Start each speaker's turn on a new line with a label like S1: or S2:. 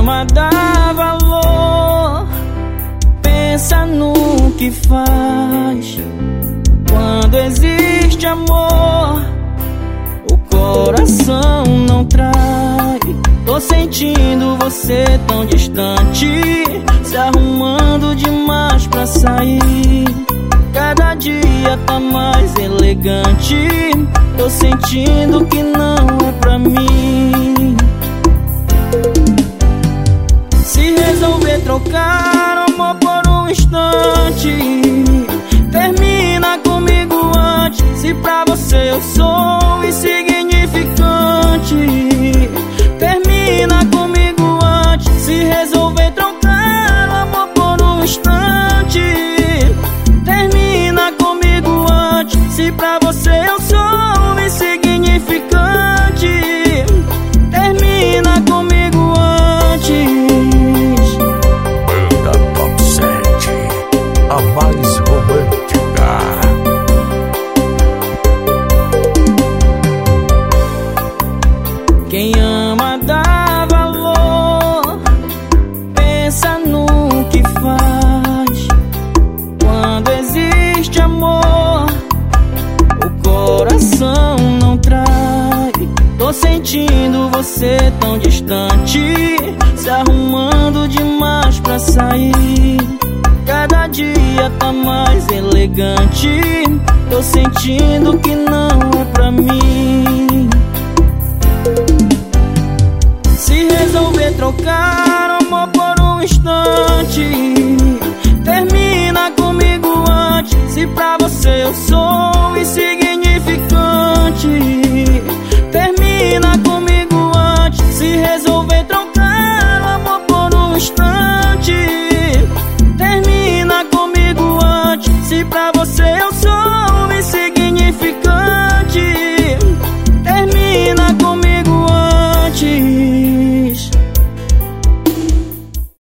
S1: ama, dá valor. Pensa no que faz. Quando existe amor, o coração não trai. Tô sentindo você tão distante, se arrumando demais pra sair. Cada dia tá mais elegante. Tô sentindo que não é pra mim. Se resolver trocar o amor por um instante, termina comigo antes. Se pra você eu sou insignificante, termina comigo antes. Se resolver trocar o amor por um instante, termina comigo antes. Se pra você eu sou insignificante, termina comigo antes.
S2: Banda Top 7, a mais romântica.
S1: Quem ama dá valor. Pensa no que faz. Quando existe amor, o coração não trai. Tô sentindo você tão distante, se arrumando demais pra sair. Cada dia tá mais elegante. Tô sentindo que não é pra mim. Se resolver trocar o amor por um instante, termina comigo antes. Se pra você eu sou